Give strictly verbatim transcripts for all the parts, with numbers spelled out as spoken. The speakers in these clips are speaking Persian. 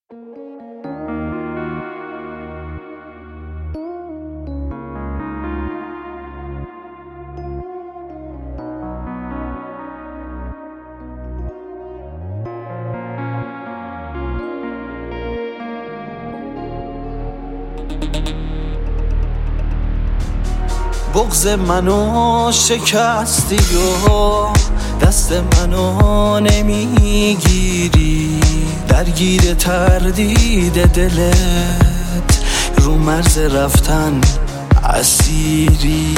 بغض منو شکستی و دست منو نمیگیری، درگیر تردید دلت رو مرز رفتن اسیری.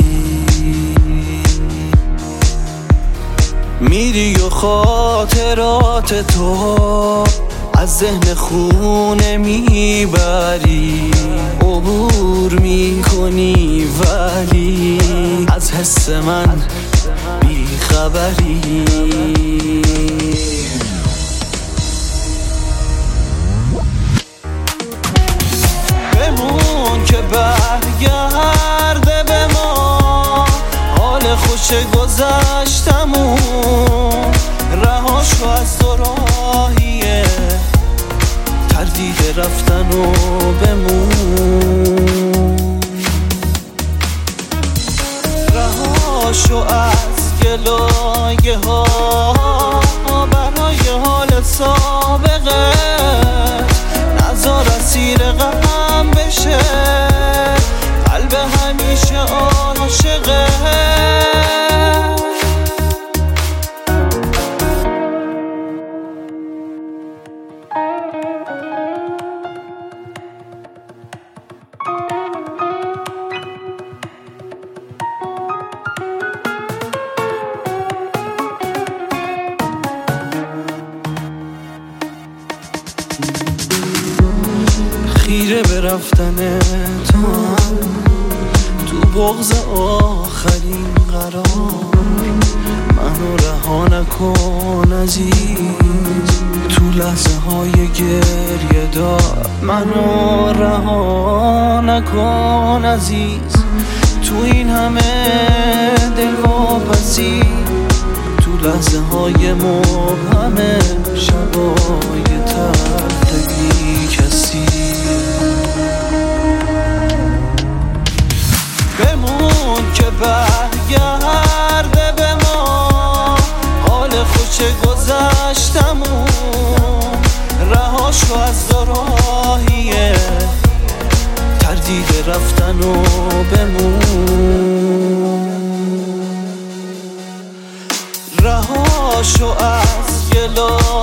میری و خاطرات تو از ذهن خونه میبری، عبور میکنی ولی از حس من بیخبری. بمون که برگرده به ما حال خوش گذشتمون، رهاشو از دوراهیه تردید رفتن و بمون، رهاشو از گلایه ها برای حال سابقه، نذار اسیر غم بشه قلب همیشه عاشقه. خیره به رفتن تو تو بغض آخرین قرار، منو رها نکن عزیز تو لحظه های گریه دار، منو رها نکن عزیز تو این همه دلواپسی، تو لحظه های مبهم شبای تحت بی کسی. بمون که برگرده به ما حال خوش گذشتمون، رهاشو از دوراهیه تردید رفتن و بمون، رهاشو از گلا